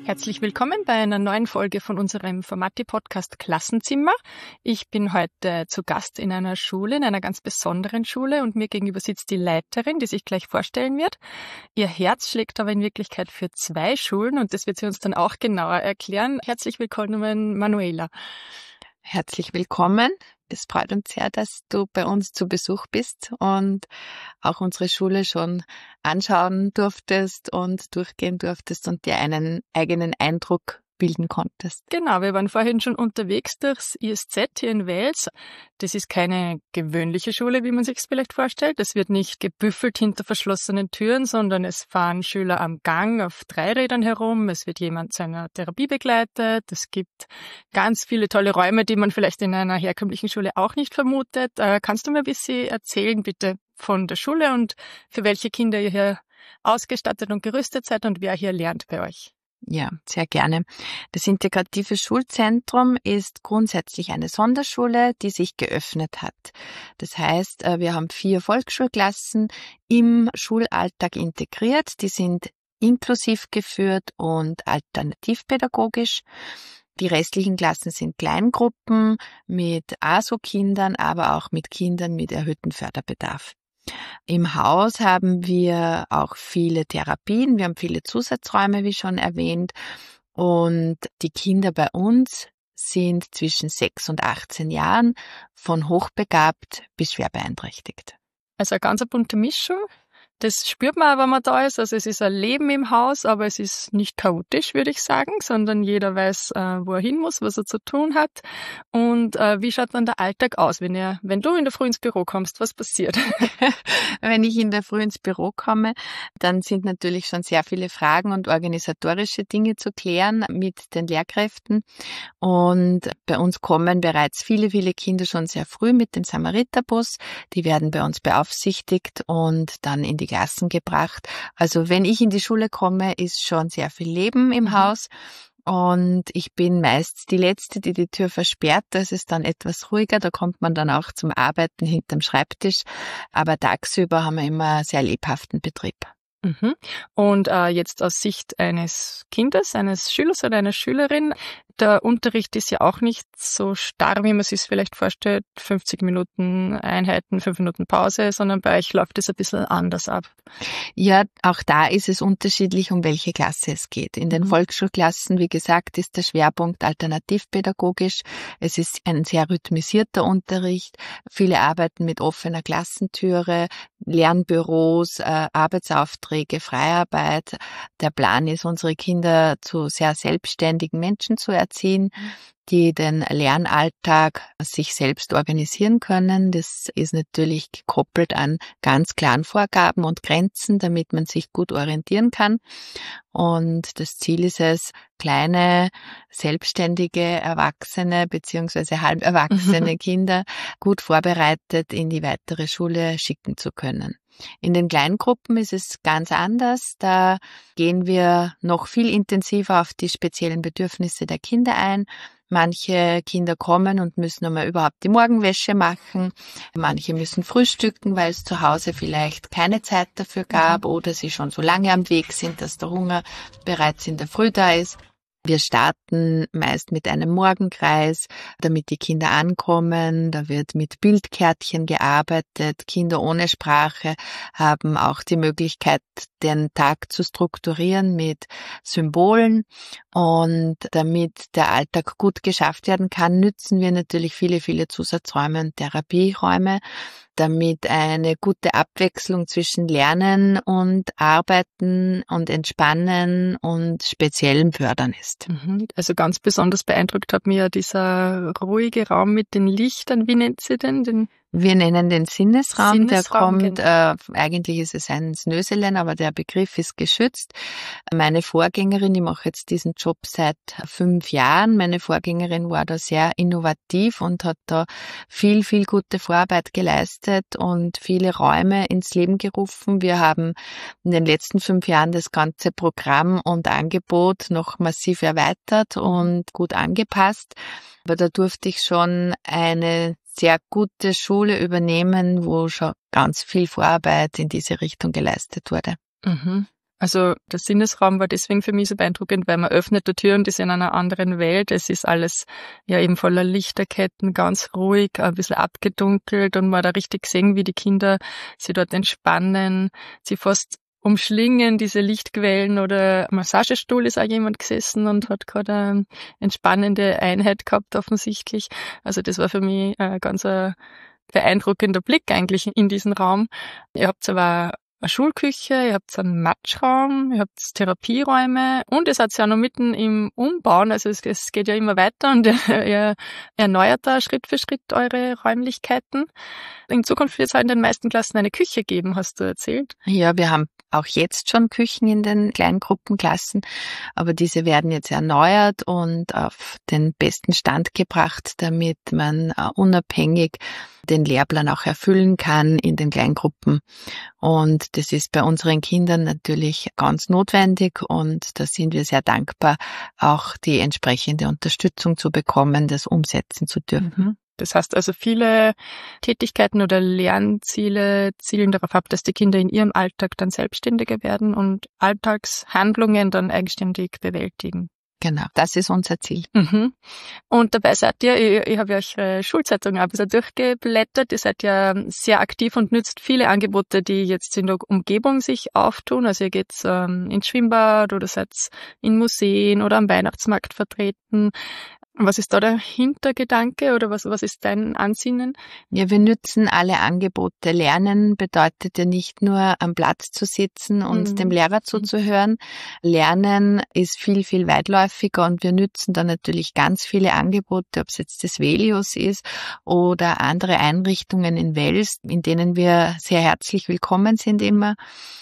Herzlich willkommen bei einer neuen Folge von unserem Formati-Podcast Klassenzimmer. Ich bin heute zu Gast in einer Schule, in einer ganz besonderen Schule, und mir gegenüber sitzt die Leiterin, die sich gleich vorstellen wird. Ihr Herz schlägt aber in Wirklichkeit für 2 Schulen und das wird sie uns dann auch genauer erklären. Herzlich willkommen, Manuela. Herzlich willkommen. Es freut uns sehr, dass du bei uns zu Besuch bist und auch unsere Schule schon anschauen durftest und durchgehen durftest und dir einen eigenen Eindruck bilden konntest. Genau, wir waren vorhin schon unterwegs durchs ISZ hier in Wels. Das ist keine gewöhnliche Schule, wie man sich es vielleicht vorstellt. Es wird nicht gebüffelt hinter verschlossenen Türen, sondern es fahren Schüler am Gang auf 3 Rädern herum. Es wird jemand zu einer Therapie begleitet. Es gibt ganz viele tolle Räume, die man vielleicht in einer herkömmlichen Schule auch nicht vermutet. Kannst du mir ein bisschen erzählen, bitte, von der Schule und für welche Kinder ihr hier ausgestattet und gerüstet seid und wer hier lernt bei euch? Ja, sehr gerne. Das Integrative Schulzentrum ist grundsätzlich eine Sonderschule, die sich geöffnet hat. Das heißt, wir haben 4 Volksschulklassen im Schulalltag integriert. Die sind inklusiv geführt und alternativpädagogisch. Die restlichen Klassen sind Kleingruppen mit ASO-Kindern, aber auch mit Kindern mit erhöhtem Förderbedarf. Im Haus haben wir auch viele Therapien, wir haben viele Zusatzräume, wie schon erwähnt, und die Kinder bei uns sind zwischen 6 und 18 Jahren, von hochbegabt bis schwer beeinträchtigt. Also eine ganz bunte Mischung. Das spürt man auch, wenn man da ist. Also es ist ein Leben im Haus, aber es ist nicht chaotisch, würde ich sagen, sondern jeder weiß, wo er hin muss, was er zu tun hat. Und wie schaut dann der Alltag aus, wenn du in der Früh ins Büro kommst? Was passiert? Wenn ich in der Früh ins Büro komme, dann sind natürlich schon sehr viele Fragen und organisatorische Dinge zu klären mit den Lehrkräften. Und bei uns kommen bereits viele, viele Kinder schon sehr früh mit dem Samariterbus. Die werden bei uns beaufsichtigt und dann in die Klassen gebracht. Also wenn ich in die Schule komme, ist schon sehr viel Leben im Haus. Und ich bin meist die Letzte, die die Tür versperrt. Das ist dann etwas ruhiger. Da kommt man dann auch zum Arbeiten hinterm Schreibtisch. Aber tagsüber haben wir immer sehr lebhaften Betrieb. Und jetzt aus Sicht eines Kindes, eines Schülers oder einer Schülerin, der Unterricht ist ja auch nicht so starr, wie man sich es vielleicht vorstellt, 50 Minuten Einheiten, 5 Minuten Pause, sondern bei euch läuft es ein bisschen anders ab. Ja, auch da ist es unterschiedlich, um welche Klasse es geht. In den Volksschulklassen, wie gesagt, ist der Schwerpunkt alternativpädagogisch. Es ist ein sehr rhythmisierter Unterricht. Viele arbeiten mit offener Klassentüre, Lernbüros, Arbeitsaufträge, Freiarbeit. Der Plan ist, unsere Kinder zu sehr selbstständigen Menschen zu erziehen, die den Lernalltag sich selbst organisieren können. Das ist natürlich gekoppelt an ganz klaren Vorgaben und Grenzen, damit man sich gut orientieren kann. Und das Ziel ist es, kleine, selbstständige Erwachsene bzw. halberwachsene Kinder gut vorbereitet in die weitere Schule schicken zu können. In den Kleingruppen ist es ganz anders. Da gehen wir noch viel intensiver auf die speziellen Bedürfnisse der Kinder ein. Manche Kinder kommen und müssen einmal überhaupt die Morgenwäsche machen. Manche müssen frühstücken, weil es zu Hause vielleicht keine Zeit dafür gab oder sie schon so lange am Weg sind, dass der Hunger bereits in der Früh da ist. Wir starten meist mit einem Morgenkreis, damit die Kinder ankommen. Da wird mit Bildkärtchen gearbeitet. Kinder ohne Sprache haben auch die Möglichkeit, den Tag zu strukturieren mit Symbolen. Und damit der Alltag gut geschafft werden kann, nützen wir natürlich viele, viele Zusatzräume und Therapieräume, damit eine gute Abwechslung zwischen Lernen und Arbeiten und Entspannen und speziellem Fördern ist. Also ganz besonders beeindruckt hat mir ja dieser ruhige Raum mit den Lichtern. Wie nennt sie denn? Wir nennen den Sinnesraum, der kommt, genau. eigentlich ist es ein Snöselen, aber der Begriff ist geschützt. Meine Vorgängerin, ich mache jetzt diesen Job seit 5 Jahren, meine Vorgängerin war da sehr innovativ und hat da viel, viel gute Vorarbeit geleistet und viele Räume ins Leben gerufen. Wir haben in den letzten 5 Jahren das ganze Programm und Angebot noch massiv erweitert und gut angepasst. Aber da durfte ich schon eine sehr gute Schule übernehmen, wo schon ganz viel Vorarbeit in diese Richtung geleistet wurde. Also der Sinnesraum war deswegen für mich so beeindruckend, weil man öffnet die Tür und ist in einer anderen Welt. Es ist alles ja eben voller Lichterketten, ganz ruhig, ein bisschen abgedunkelt und man hat da richtig gesehen, wie die Kinder sich dort entspannen, sie fast umschlingen, diese Lichtquellen, oder am Massagestuhl ist auch jemand gesessen und hat gerade eine entspannende Einheit gehabt offensichtlich. Also das war für mich ein ganz beeindruckender Blick eigentlich in diesen Raum. Ihr habt aber eine Schulküche, ihr habt einen Matschraum, ihr habt Therapieräume und ihr seid ja noch mitten im Umbauen, also es geht ja immer weiter und ihr erneuert da Schritt für Schritt eure Räumlichkeiten. In Zukunft wird es halt in den meisten Klassen eine Küche geben, hast du erzählt. Ja, wir haben auch jetzt schon Küchen in den Kleingruppenklassen, aber diese werden jetzt erneuert und auf den besten Stand gebracht, damit man unabhängig den Lehrplan auch erfüllen kann in den Kleingruppen. Und das ist bei unseren Kindern natürlich ganz notwendig und da sind wir sehr dankbar, auch die entsprechende Unterstützung zu bekommen, das umsetzen zu dürfen. Das heißt also, viele Tätigkeiten oder Lernziele zielen darauf ab, dass die Kinder in ihrem Alltag dann selbstständiger werden und Alltagshandlungen dann eigenständig bewältigen. Genau, das ist unser Ziel. Und dabei seid ihr, ich habe ja eure Schulzeitung auch ein bisschen durchgeblättert, ihr seid ja sehr aktiv und nützt viele Angebote, die jetzt in der Umgebung sich auftun. Also ihr geht ins Schwimmbad oder seid in Museen oder am Weihnachtsmarkt vertreten. Was ist da der Hintergedanke oder was ist dein Ansinnen? Ja, wir nützen alle Angebote. Lernen bedeutet ja nicht nur am Platz zu sitzen und dem Lehrer zuzuhören. Lernen ist viel, viel weitläufiger und wir nützen da natürlich ganz viele Angebote, ob es jetzt das Velius ist oder andere Einrichtungen in Wels, in denen wir sehr herzlich willkommen sind immer.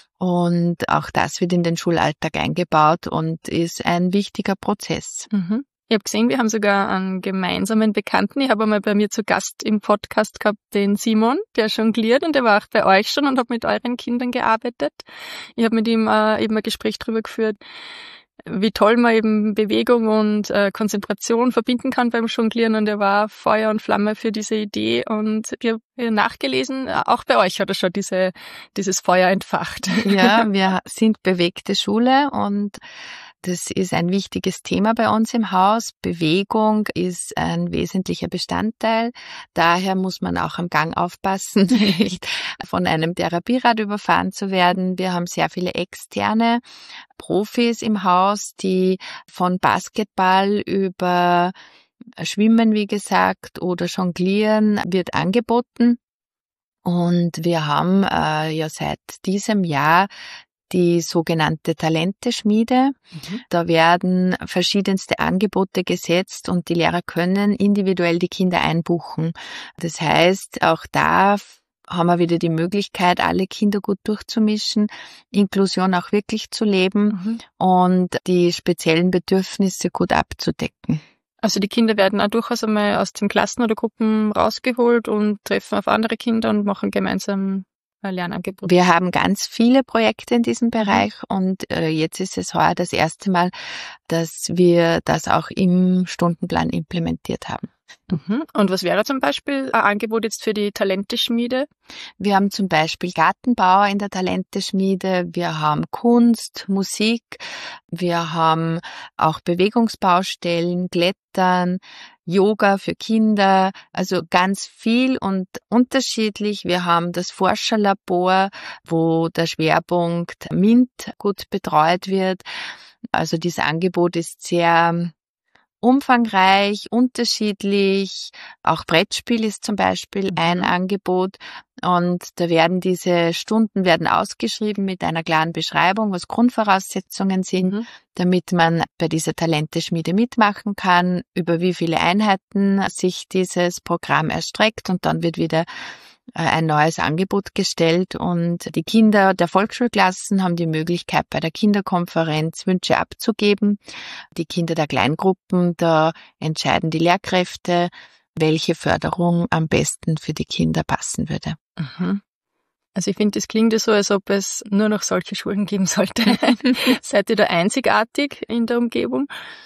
Und auch das wird in den Schulalltag eingebaut und ist ein wichtiger Prozess. Ich habe gesehen, wir haben sogar einen gemeinsamen Bekannten. Ich habe einmal bei mir zu Gast im Podcast gehabt, den Simon, der jongliert und der war auch bei euch schon und hat mit euren Kindern gearbeitet. Ich habe mit ihm eben ein Gespräch darüber geführt, wie toll man eben Bewegung und Konzentration verbinden kann beim Jonglieren und er war Feuer und Flamme für diese Idee und ich habe nachgelesen, auch bei euch hat er schon dieses Feuer entfacht. Ja, wir sind bewegte Schule und das ist ein wichtiges Thema bei uns im Haus. Bewegung ist ein wesentlicher Bestandteil. Daher muss man auch am Gang aufpassen, nicht von einem Therapierad überfahren zu werden. Wir haben sehr viele externe Profis im Haus, die von Basketball über Schwimmen, wie gesagt, oder Jonglieren wird angeboten. Und wir haben ja seit diesem Jahr die sogenannte Talenteschmiede. Da werden verschiedenste Angebote gesetzt und die Lehrer können individuell die Kinder einbuchen. Das heißt, auch da haben wir wieder die Möglichkeit, alle Kinder gut durchzumischen, Inklusion auch wirklich zu leben und die speziellen Bedürfnisse gut abzudecken. Also die Kinder werden auch durchaus einmal aus den Klassen oder Gruppen rausgeholt und treffen auf andere Kinder und machen gemeinsam Lernangebot. Wir haben ganz viele Projekte in diesem Bereich und jetzt ist es heuer das erste Mal, dass wir das auch im Stundenplan implementiert haben. Und was wäre zum Beispiel ein Angebot jetzt für die Talenteschmiede? Wir haben zum Beispiel Gartenbauer in der Talenteschmiede, wir haben Kunst, Musik, wir haben auch Bewegungsbaustellen, Klettern, Yoga für Kinder, also ganz viel und unterschiedlich. Wir haben das Forscherlabor, wo der Schwerpunkt MINT gut betreut wird. Also dieses Angebot ist sehr umfangreich, unterschiedlich. Auch Brettspiel ist zum Beispiel ein Angebot. Und da werden diese Stunden ausgeschrieben mit einer klaren Beschreibung, was Grundvoraussetzungen sind, damit man bei dieser Talenteschmiede mitmachen kann, über wie viele Einheiten sich dieses Programm erstreckt und dann wird wieder ein neues Angebot gestellt und die Kinder der Volksschulklassen haben die Möglichkeit, bei der Kinderkonferenz Wünsche abzugeben. Die Kinder der Kleingruppen, da entscheiden die Lehrkräfte, welche Förderung am besten für die Kinder passen würde. Also ich finde, das klingt ja so, als ob es nur noch solche Schulen geben sollte. Seid ihr da einzigartig in der Umgebung?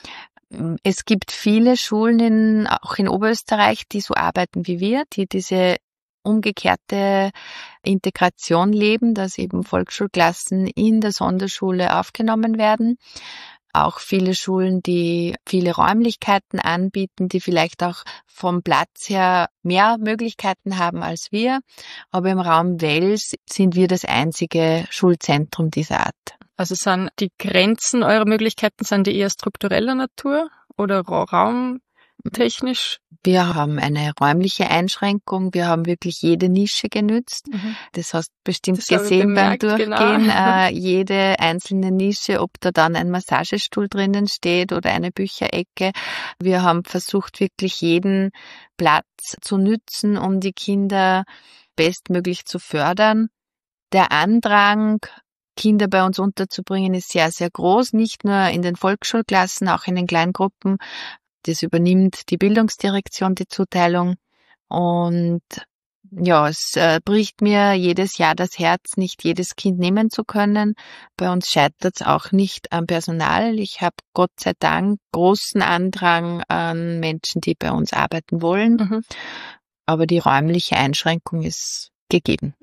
Es gibt viele Schulen auch in Oberösterreich, die so arbeiten wie wir, die diese umgekehrte Integration leben, dass eben Volksschulklassen in der Sonderschule aufgenommen werden. Auch viele Schulen, die viele Räumlichkeiten anbieten, die vielleicht auch vom Platz her mehr Möglichkeiten haben als wir. Aber im Raum Wels sind wir das einzige Schulzentrum dieser Art. Also sind die Grenzen eurer Möglichkeiten, sind die eher struktureller Natur oder raumtechnisch? Wir haben eine räumliche Einschränkung. Wir haben wirklich jede Nische genützt. Das hast du bestimmt gesehen beim Durchgehen. Genau. Jede einzelne Nische, ob da dann ein Massagestuhl drinnen steht oder eine Bücherecke. Wir haben versucht, wirklich jeden Platz zu nützen, um die Kinder bestmöglich zu fördern. Der Andrang, Kinder bei uns unterzubringen, ist sehr, sehr groß. Nicht nur in den Volksschulklassen, auch in den Kleingruppen. Das übernimmt die Bildungsdirektion, die Zuteilung. Und ja, es bricht mir jedes Jahr das Herz, nicht jedes Kind nehmen zu können. Bei uns scheitert es auch nicht am Personal. Ich habe Gott sei Dank großen Andrang an Menschen, die bei uns arbeiten wollen. Aber die räumliche Einschränkung ist gegeben.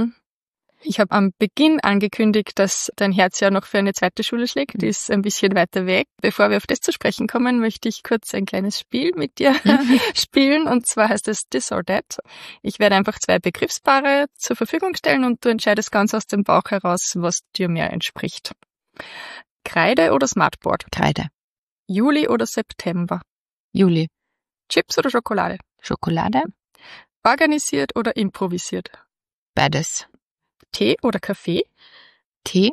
Ich habe am Beginn angekündigt, dass dein Herz ja noch für eine zweite Schule schlägt. Die ist ein bisschen weiter weg. Bevor wir auf das zu sprechen kommen, möchte ich kurz ein kleines Spiel mit dir spielen. Und zwar heißt es This or That. Ich werde einfach 2 Begriffspaare zur Verfügung stellen und du entscheidest ganz aus dem Bauch heraus, was dir mehr entspricht. Kreide oder Smartboard? Kreide. Juli oder September? Juli. Chips oder Schokolade? Schokolade. Organisiert oder improvisiert? Beides. Tee oder Kaffee? Tee.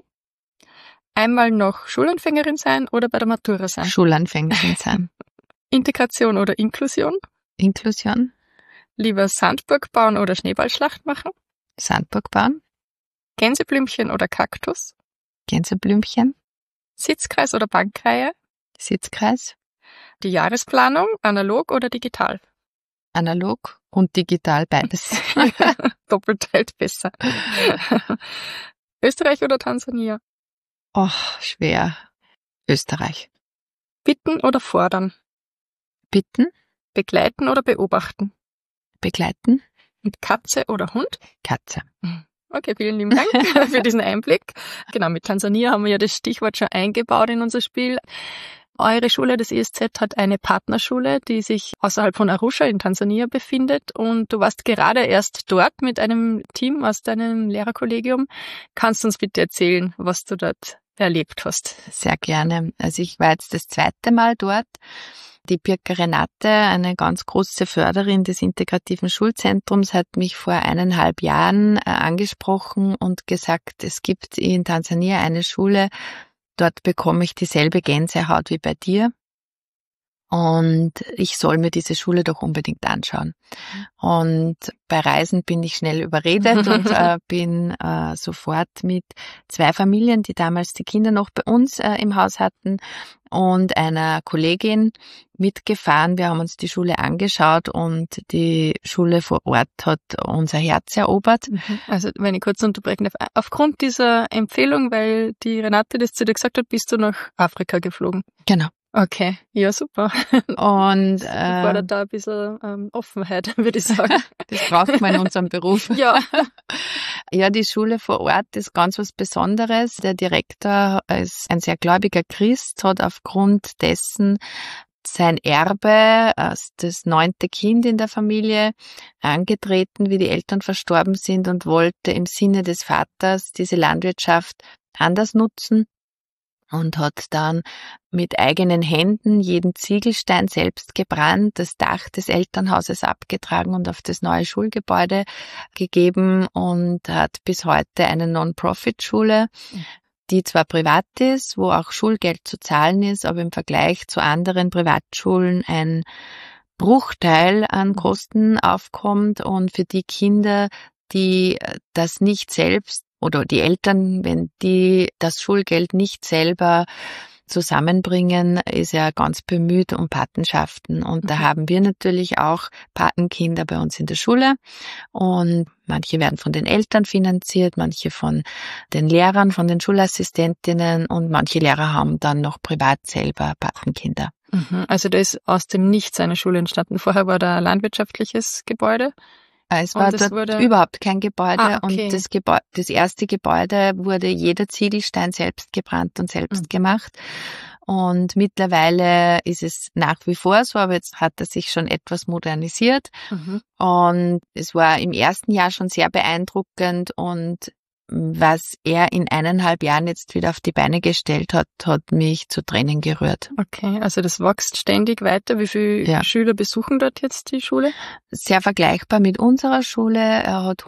Einmal noch Schulanfängerin sein oder bei der Matura sein? Schulanfängerin sein. Integration oder Inklusion? Inklusion. Lieber Sandburg bauen oder Schneeballschlacht machen? Sandburg bauen. Gänseblümchen oder Kaktus? Gänseblümchen. Sitzkreis oder Bankreihe? Sitzkreis. Die Jahresplanung, analog oder digital? Analog und digital, beides. Doppelt hält besser. Österreich oder Tansania? Schwer. Österreich. Bitten oder fordern? Bitten. Begleiten oder beobachten? Begleiten. Und Katze oder Hund? Katze. Okay, vielen lieben Dank für diesen Einblick. Genau, mit Tansania haben wir ja das Stichwort schon eingebaut in unser Spiel. Eure Schule, das ISZ, hat eine Partnerschule, die sich außerhalb von Arusha in Tansania befindet und du warst gerade erst dort mit einem Team aus deinem Lehrerkollegium. Kannst du uns bitte erzählen, was du dort erlebt hast? Sehr gerne. Also ich war jetzt das 2. Mal dort. Die Pirka Renate, eine ganz große Förderin des integrativen Schulzentrums, hat mich vor 1,5 Jahren angesprochen und gesagt, es gibt in Tansania eine Schule, dort bekomme ich dieselbe Gänsehaut wie bei dir und ich soll mir diese Schule doch unbedingt anschauen. Und bei Reisen bin ich schnell überredet und bin sofort mit 2 Familien, die damals die Kinder noch bei uns im Haus hatten, und einer Kollegin mitgefahren. Wir haben uns die Schule angeschaut und die Schule vor Ort hat unser Herz erobert. Also wenn ich kurz unterbrechen darf, aufgrund dieser Empfehlung, weil die Renate das zu dir gesagt hat, bist du nach Afrika geflogen? Genau. Okay, ja super. Und war da ein bisschen Offenheit, würde ich sagen. Das braucht man in unserem Beruf. Ja. Ja, die Schule vor Ort ist ganz was Besonderes. Der Direktor ist ein sehr gläubiger Christ, hat aufgrund dessen sein Erbe als das 9. Kind in der Familie angetreten, wie die Eltern verstorben sind, und wollte im Sinne des Vaters diese Landwirtschaft anders nutzen. Und hat dann mit eigenen Händen jeden Ziegelstein selbst gebrannt, das Dach des Elternhauses abgetragen und auf das neue Schulgebäude gegeben und hat bis heute eine Non-Profit-Schule, die zwar privat ist, wo auch Schulgeld zu zahlen ist, aber im Vergleich zu anderen Privatschulen ein Bruchteil an Kosten aufkommt, und für die Kinder, die das nicht selbst oder die Eltern, wenn die das Schulgeld nicht selber zusammenbringen, ist er ganz bemüht um Patenschaften. Und da haben wir natürlich auch Patenkinder bei uns in der Schule. Und manche werden von den Eltern finanziert, manche von den Lehrern, von den Schulassistentinnen, und manche Lehrer haben dann noch privat selber Patenkinder. Also da ist aus dem Nichts eine Schule entstanden. Vorher war da ein landwirtschaftliches Gebäude. Es war dort überhaupt kein Gebäude okay. Und das erste Gebäude wurde jeder Ziegelstein selbst gebrannt und selbst gemacht. Und mittlerweile ist es nach wie vor so, aber jetzt hat er sich schon etwas modernisiert. Und es war im ersten Jahr schon sehr beeindruckend und was er in 1,5 Jahren jetzt wieder auf die Beine gestellt hat, hat mich zu Tränen gerührt. Okay, also das wächst ständig weiter. Wie viele Schüler besuchen dort jetzt die Schule? Sehr vergleichbar mit unserer Schule. Er hat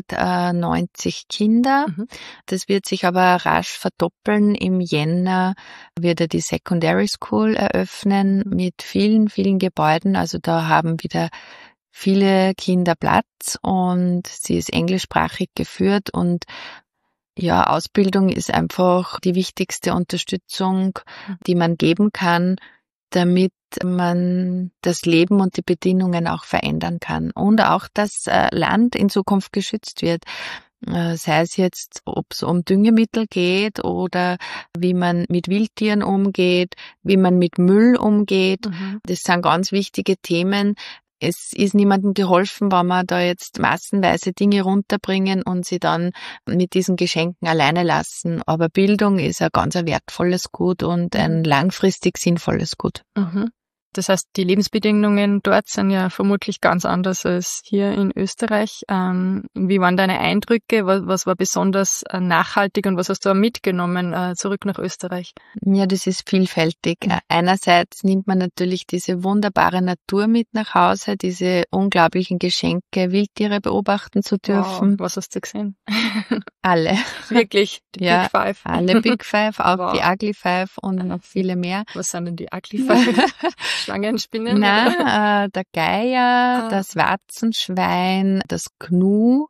190 Kinder. Das wird sich aber rasch verdoppeln. Im Jänner wird er die Secondary School eröffnen mit vielen, vielen Gebäuden. Also da haben wieder viele Kinder Platz und sie ist englischsprachig geführt und ja, Ausbildung ist einfach die wichtigste Unterstützung, die man geben kann, damit man das Leben und die Bedingungen auch verändern kann und auch das Land in Zukunft geschützt wird. Sei es jetzt, ob es um Düngemittel geht oder wie man mit Wildtieren umgeht, wie man mit Müll umgeht. Das sind ganz wichtige Themen. Es ist niemandem geholfen, wenn wir da jetzt massenweise Dinge runterbringen und sie dann mit diesen Geschenken alleine lassen. Aber Bildung ist ein ganz wertvolles Gut und ein langfristig sinnvolles Gut. Das heißt, die Lebensbedingungen dort sind ja vermutlich ganz anders als hier in Österreich. Wie waren deine Eindrücke? Was war besonders nachhaltig und was hast du auch mitgenommen zurück nach Österreich? Ja, das ist vielfältig. Einerseits nimmt man natürlich diese wunderbare Natur mit nach Hause, diese unglaublichen Geschenke, Wildtiere beobachten zu dürfen. Wow, was hast du gesehen? Alle. Wirklich? Die Big Five? Alle Big Five, auch die Ugly Five und noch viele mehr. Was sind denn die Ugly Five? Schlangenspinnen? Nein, der Geier, das Warzenschwein, das Gnu.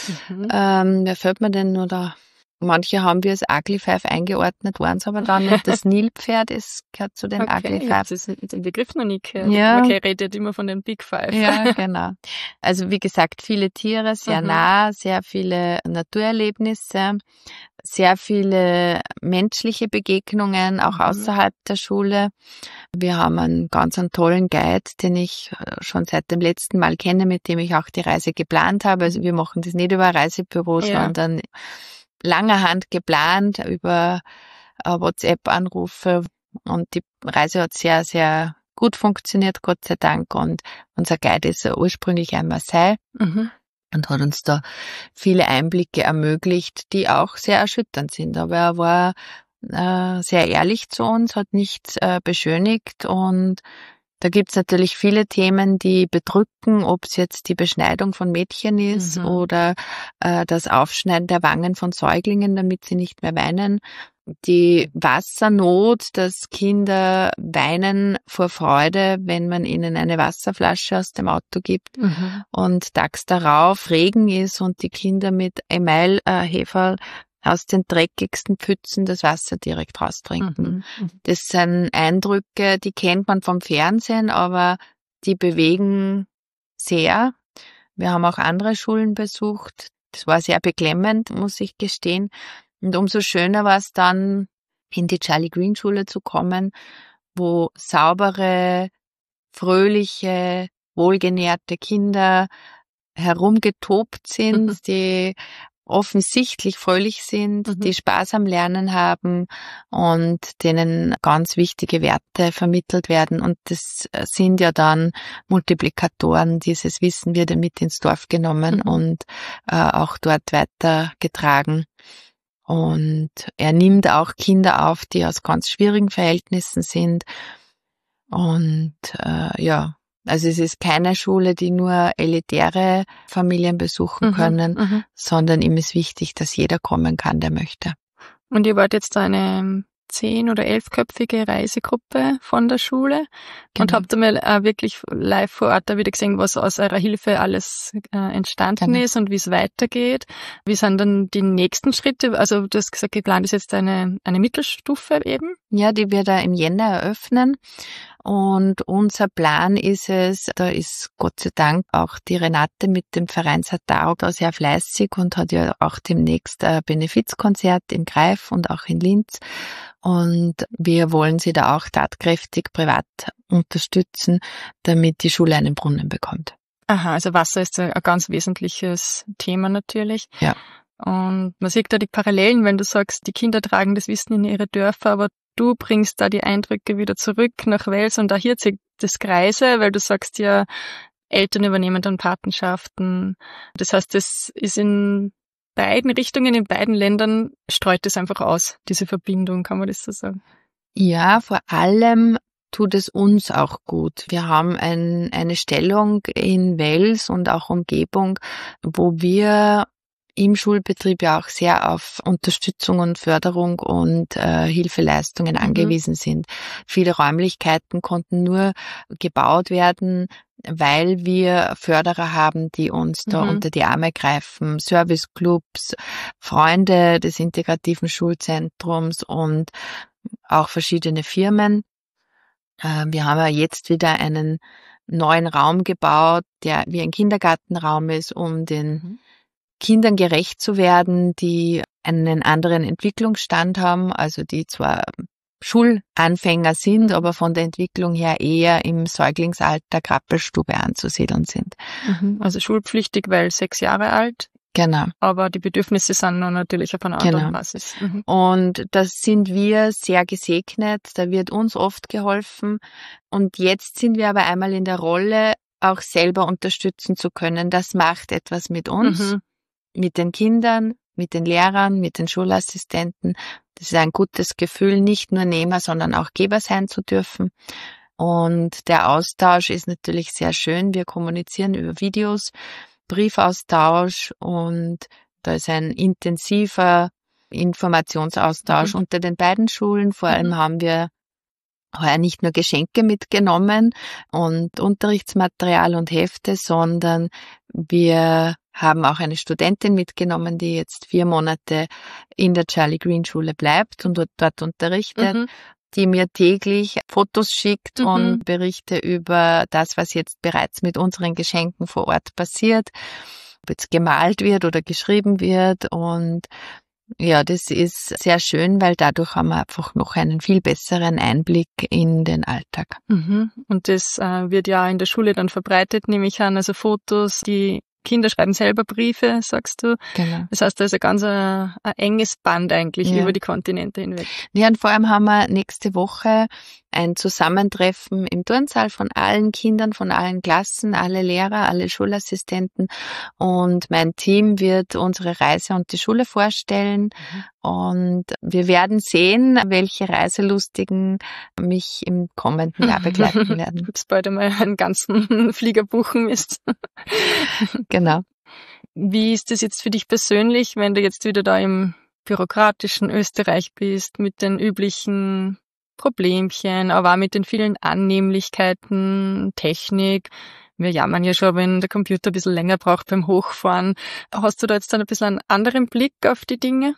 Wer fällt mir denn nur da? Manche haben wir als Ugly Five eingeordnet, waren es aber dann nicht. Das Nilpferd gehört zu den Ugly Five. Das ist den Begriff noch nie gehört. Ja. Okay, redet immer von den Big Five. Ja, genau. Also wie gesagt, viele Tiere, sehr nah, sehr viele Naturerlebnisse, sehr viele menschliche Begegnungen, auch außerhalb der Schule. Wir haben einen ganz tollen Guide, den ich schon seit dem letzten Mal kenne, mit dem ich auch die Reise geplant habe. Also wir machen das nicht über ein Reisebüro, sondern langer Hand geplant über WhatsApp-Anrufe und die Reise hat sehr, sehr gut funktioniert, Gott sei Dank. Und unser Guide ist ursprünglich ein Maasai und hat uns da viele Einblicke ermöglicht, die auch sehr erschütternd sind. Aber er war sehr ehrlich zu uns, hat nichts beschönigt und da gibt's natürlich viele Themen, die bedrücken, ob es jetzt die Beschneidung von Mädchen ist oder das Aufschneiden der Wangen von Säuglingen, damit sie nicht mehr weinen. Die Wassernot, dass Kinder weinen vor Freude, wenn man ihnen eine Wasserflasche aus dem Auto gibt und tags darauf Regen ist und die Kinder mit Emailheferl aus den dreckigsten Pfützen das Wasser direkt raustrinken. Das sind Eindrücke, die kennt man vom Fernsehen, aber die bewegen sehr. Wir haben auch andere Schulen besucht. Das war sehr beklemmend, muss ich gestehen. Und umso schöner war es dann, in die Charlie Green Schule zu kommen, wo saubere, fröhliche, wohlgenährte Kinder herumgetobt sind, die offensichtlich fröhlich sind, die Spaß am Lernen haben und denen ganz wichtige Werte vermittelt werden. Und das sind ja dann Multiplikatoren. Dieses Wissen wird ja mit ins Dorf genommen und auch dort weitergetragen. Und er nimmt auch Kinder auf, die aus ganz schwierigen Verhältnissen sind. Und also es ist keine Schule, die nur elitäre Familien besuchen können, sondern ihm ist wichtig, dass jeder kommen kann, der möchte. Und ihr wart jetzt eine 10- oder 11-köpfige Reisegruppe von der Schule und habt einmal wirklich live vor Ort da wieder gesehen, was aus eurer Hilfe alles entstanden ist und wie es weitergeht. Wie sind dann die nächsten Schritte? Also du hast gesagt, geplant ist jetzt eine Mittelstufe eben? Ja, die wir da im Jänner eröffnen. Und unser Plan ist es, da ist Gott sei Dank auch die Renate mit dem Verein Satao da sehr fleißig und hat ja auch demnächst ein Benefizkonzert im Greif und auch in Linz. Und wir wollen sie da auch tatkräftig privat unterstützen, damit die Schule einen Brunnen bekommt. Aha, also Wasser ist ein ganz wesentliches Thema natürlich. Ja. Und man sieht da die Parallelen, wenn du sagst, die Kinder tragen das Wissen in ihre Dörfer, aber du bringst da die Eindrücke wieder zurück nach Wels und auch hier zieht das Kreise, weil du sagst ja, Eltern übernehmen dann Patenschaften. Das heißt, das ist in beiden Richtungen, in beiden Ländern streut es einfach aus, diese Verbindung, kann man das so sagen? Ja, vor allem tut es uns auch gut. Wir haben eine Stellung in Wels und auch Umgebung, wo wir im Schulbetrieb ja auch sehr auf Unterstützung und Förderung und Hilfeleistungen angewiesen sind. Viele Räumlichkeiten konnten nur gebaut werden, weil wir Förderer haben, die uns da unter die Arme greifen, Serviceclubs, Freunde des integrativen Schulzentrums und auch verschiedene Firmen. Wir haben ja jetzt wieder einen neuen Raum gebaut, der wie ein Kindergartenraum ist, um den Kindern gerecht zu werden, die einen anderen Entwicklungsstand haben, also die zwar Schulanfänger sind, aber von der Entwicklung her eher im Säuglingsalter Krabbelstube anzusiedeln sind. Also schulpflichtig, weil 6 Jahre alt. Genau. Aber die Bedürfnisse sind noch natürlich auf einer anderen Basis. Und das sind wir sehr gesegnet, da wird uns oft geholfen. Und jetzt sind wir aber einmal in der Rolle, auch selber unterstützen zu können. Das macht etwas mit uns, mit den Kindern, mit den Lehrern, mit den Schulassistenten. Das ist ein gutes Gefühl, nicht nur Nehmer, sondern auch Geber sein zu dürfen. Und der Austausch ist natürlich sehr schön. Wir kommunizieren über Videos, Briefaustausch und da ist ein intensiver Informationsaustausch unter den beiden Schulen. Vor allem haben wir heuer nicht nur Geschenke mitgenommen und Unterrichtsmaterial und Hefte, sondern wir haben auch eine Studentin mitgenommen, die jetzt 4 Monate in der Charlie Green Schule bleibt und dort unterrichtet, die mir täglich Fotos schickt und Berichte über das, was jetzt bereits mit unseren Geschenken vor Ort passiert, ob jetzt gemalt wird oder geschrieben wird. Und ja, das ist sehr schön, weil dadurch haben wir einfach noch einen viel besseren Einblick in den Alltag. Und das wird ja in der Schule dann verbreitet, nehme ich an, also Fotos, die Kinder schreiben selber Briefe, sagst du. Genau. Das heißt, da ist ein ganz ein enges Band eigentlich über die Kontinente hinweg. Ja, und vor allem haben wir nächste Woche ein Zusammentreffen im Turnsaal von allen Kindern, von allen Klassen, alle Lehrer, alle Schulassistenten. Und mein Team wird unsere Reise und die Schule vorstellen. Und wir werden sehen, welche Reiselustigen mich im kommenden Jahr begleiten werden. Du bald einmal einen ganzen Flieger buchen müsst. Genau. Wie ist das jetzt für dich persönlich, wenn du jetzt wieder da im bürokratischen Österreich bist, mit den üblichen Problemchen, aber auch mit den vielen Annehmlichkeiten, Technik? Wir jammern ja schon, wenn der Computer ein bisschen länger braucht beim Hochfahren. Hast du da jetzt dann ein bisschen einen anderen Blick auf die Dinge?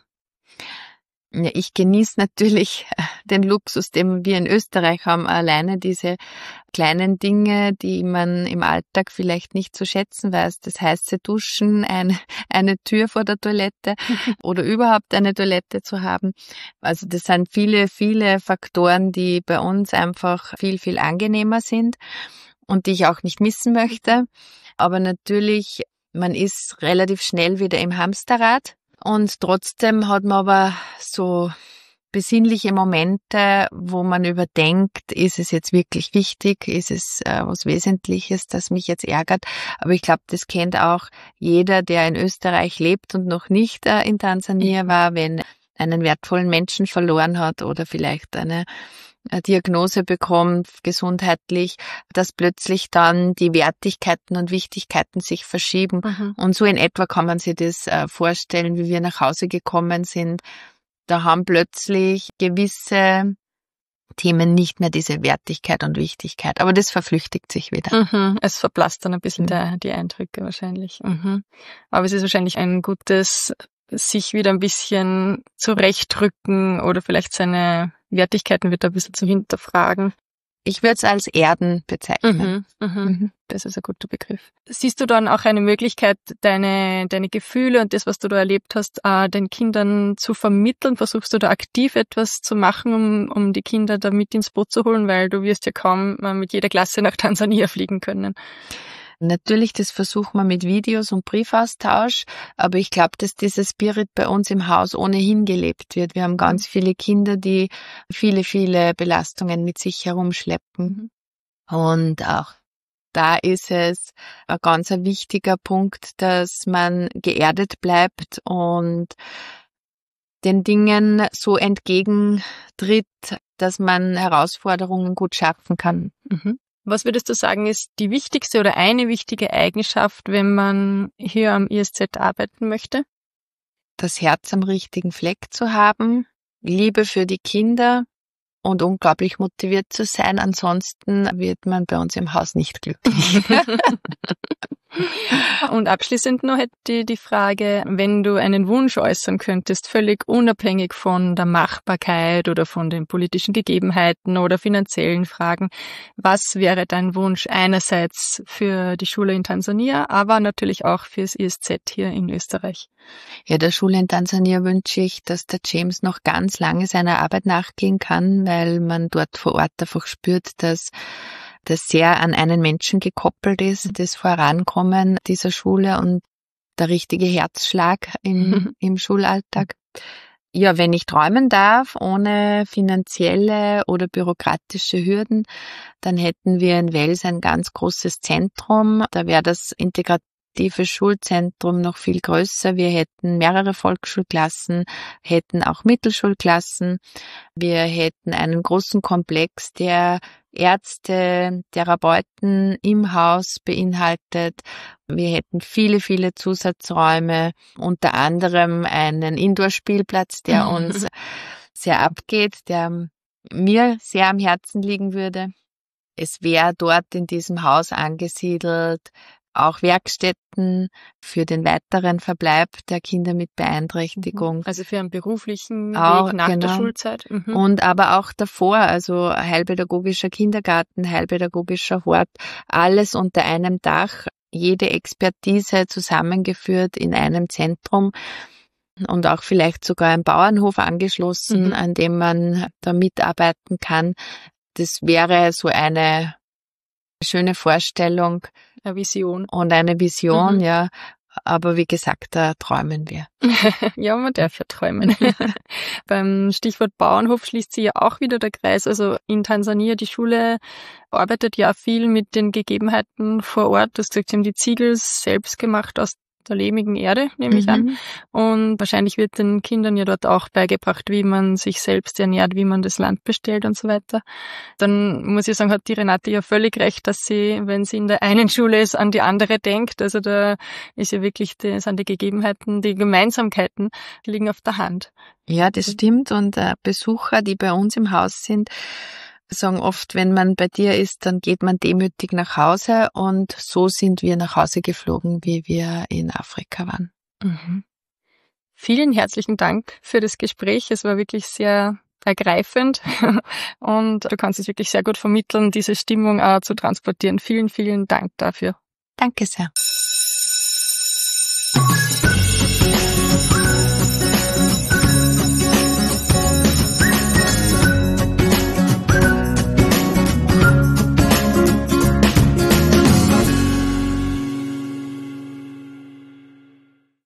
Ja, ich genieße natürlich den Luxus, den wir in Österreich haben, alleine diese kleinen Dinge, die man im Alltag vielleicht nicht zu schätzen weiß. Das heiße Duschen, eine Tür vor der Toilette oder überhaupt eine Toilette zu haben. Also das sind viele, viele Faktoren, die bei uns einfach viel, viel angenehmer sind und die ich auch nicht missen möchte. Aber natürlich, man ist relativ schnell wieder im Hamsterrad. Und trotzdem hat man aber so besinnliche Momente, wo man überdenkt, ist es jetzt wirklich wichtig, ist es was Wesentliches, das mich jetzt ärgert. Aber ich glaube, das kennt auch jeder, der in Österreich lebt und noch nicht in Tansania war, wenn einen wertvollen Menschen verloren hat oder vielleicht eine Diagnose bekommt, gesundheitlich, dass plötzlich dann die Wertigkeiten und Wichtigkeiten sich verschieben. Und so in etwa kann man sich das vorstellen, wie wir nach Hause gekommen sind. Da haben plötzlich gewisse Themen nicht mehr diese Wertigkeit und Wichtigkeit. Aber das verflüchtigt sich wieder. Es verblasst dann ein bisschen die Eindrücke wahrscheinlich. Aber es ist wahrscheinlich ein gutes, sich wieder ein bisschen zurechtrücken oder vielleicht seine Wertigkeiten wieder ein bisschen zu hinterfragen. Ich würde es als Erden bezeichnen. Das ist ein guter Begriff. Siehst du dann auch eine Möglichkeit, deine Gefühle und das, was du da erlebt hast, den Kindern zu vermitteln? Versuchst du da aktiv etwas zu machen, um die Kinder da mit ins Boot zu holen? Weil du wirst ja kaum mit jeder Klasse nach Tansania fliegen können. Natürlich, das versuchen wir mit Videos und Briefaustausch, aber ich glaube, dass dieser Spirit bei uns im Haus ohnehin gelebt wird. Wir haben ganz viele Kinder, die viele, viele Belastungen mit sich herumschleppen. Und auch da ist es ein ganz wichtiger Punkt, dass man geerdet bleibt und den Dingen so entgegentritt, dass man Herausforderungen gut schaffen kann. Was würdest du sagen, ist die wichtigste oder eine wichtige Eigenschaft, wenn man hier am ISZ arbeiten möchte? Das Herz am richtigen Fleck zu haben, Liebe für die Kinder und unglaublich motiviert zu sein. Ansonsten wird man bei uns im Haus nicht glücklich. Und abschließend noch hätte ich die Frage, wenn du einen Wunsch äußern könntest, völlig unabhängig von der Machbarkeit oder von den politischen Gegebenheiten oder finanziellen Fragen, was wäre dein Wunsch einerseits für die Schule in Tansania, aber natürlich auch fürs ISZ hier in Österreich? Ja, der Schule in Tansania wünsche ich, dass der James noch ganz lange seiner Arbeit nachgehen kann, weil man dort vor Ort einfach spürt, dass das sehr an einen Menschen gekoppelt ist, das Vorankommen dieser Schule und der richtige Herzschlag im Schulalltag. Ja, wenn ich träumen darf, ohne finanzielle oder bürokratische Hürden, dann hätten wir in Wels ein ganz großes Zentrum. Da wäre das integrative Schulzentrum noch viel größer. Wir hätten mehrere Volksschulklassen, hätten auch Mittelschulklassen. Wir hätten einen großen Komplex, der Ärzte, Therapeuten im Haus beinhaltet. Wir hätten viele, viele Zusatzräume, unter anderem einen Indoor-Spielplatz, der uns sehr abgeht, der mir sehr am Herzen liegen würde. Es wäre dort in diesem Haus angesiedelt auch Werkstätten für den weiteren Verbleib der Kinder mit Beeinträchtigung. Also für einen beruflichen Weg nach der Schulzeit. Und aber auch davor, also heilpädagogischer Kindergarten, heilpädagogischer Hort, alles unter einem Dach, jede Expertise zusammengeführt in einem Zentrum und auch vielleicht sogar ein Bauernhof angeschlossen, an dem man da mitarbeiten kann. Das wäre so eine schöne Vorstellung. Eine Vision. Und eine Vision, ja. Aber wie gesagt, da träumen wir. Ja, man darf ja träumen. Beim Stichwort Bauernhof schließt sich ja auch wieder der Kreis. Also in Tansania, die Schule arbeitet ja viel mit den Gegebenheiten vor Ort. Du hast gesagt, sie haben die Ziegel selbst gemacht aus der lehmigen Erde, nehme ich an. Und wahrscheinlich wird den Kindern ja dort auch beigebracht, wie man sich selbst ernährt, wie man das Land bestellt und so weiter. Dann muss ich sagen, hat die Renate ja völlig recht, dass sie, wenn sie in der einen Schule ist, an die andere denkt. Also da ist ja wirklich, sind die Gegebenheiten, die Gemeinsamkeiten liegen auf der Hand. Ja, das stimmt. Und Besucher, die bei uns im Haus sind, sagen oft, wenn man bei dir ist, dann geht man demütig nach Hause, und so sind wir nach Hause geflogen, wie wir in Afrika waren. Vielen herzlichen Dank für das Gespräch. Es war wirklich sehr ergreifend und du kannst es wirklich sehr gut vermitteln, diese Stimmung auch zu transportieren. Vielen, vielen Dank dafür. Danke sehr.